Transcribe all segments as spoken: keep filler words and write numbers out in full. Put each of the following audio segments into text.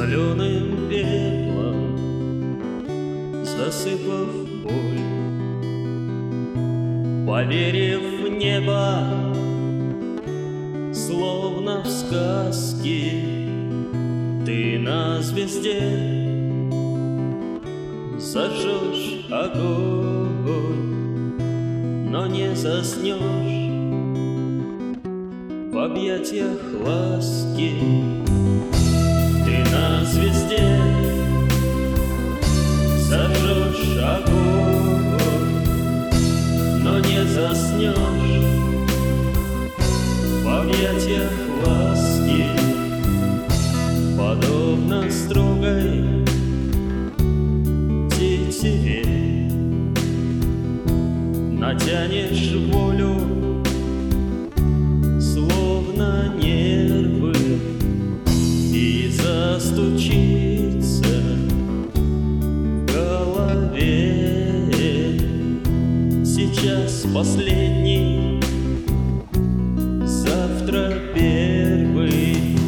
соленым пеплом засыпав боль, поверив в небо, словно в сказке, ты на звезде зажжешь огонь, но не заснешь в объятиях ласки. Ты на звезде зажжешь огонь, но не заснешь в объятиях ласки. Подобно строгой тетиве натянешь волю, словно нервы, и застучится в голове сейчас последний, завтра первый.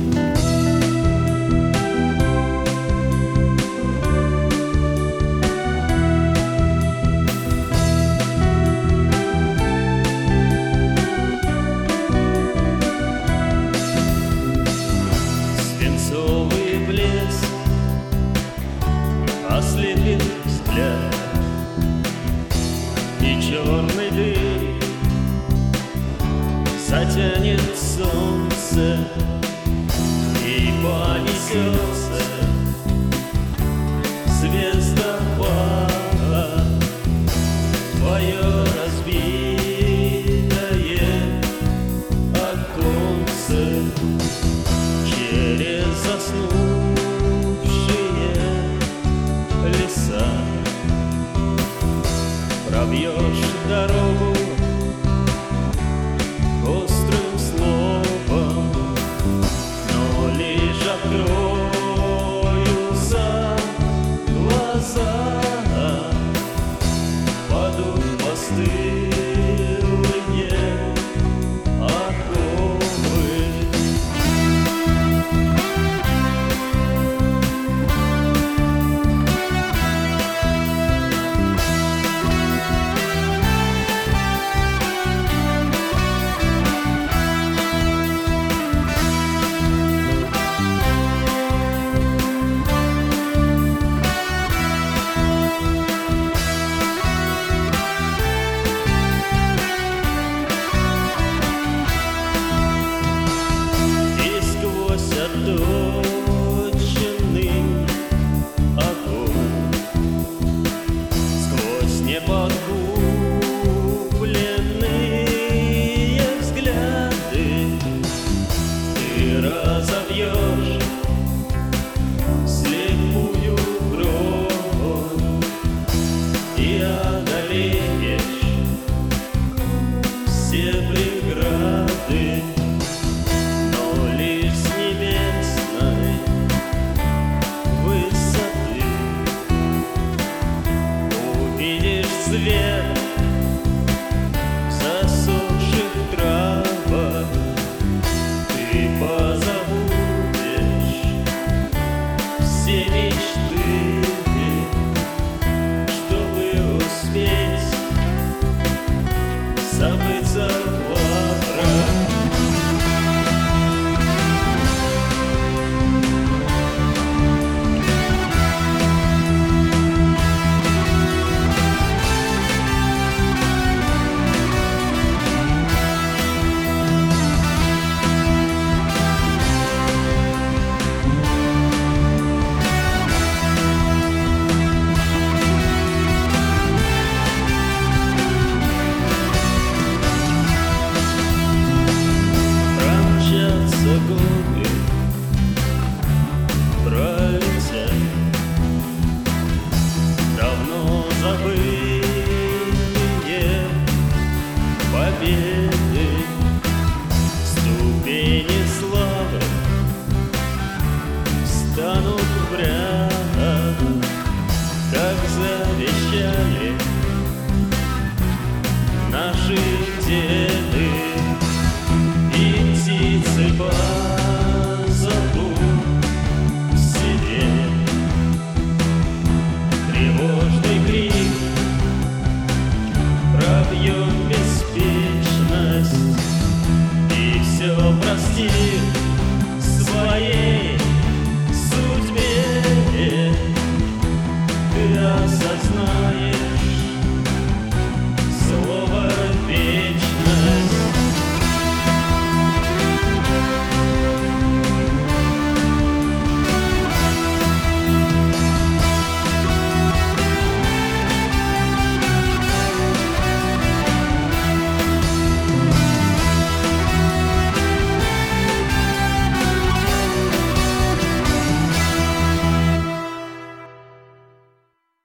Свинцовый блеск ослепит взгляд, и черный дым затянет солнце, и понесется звездопад твое разбитое оконце. Через заснувшие леса пробьешь дорогу острым словом, но лишь откроются глаза, падут постылые оковы. И сквозь отток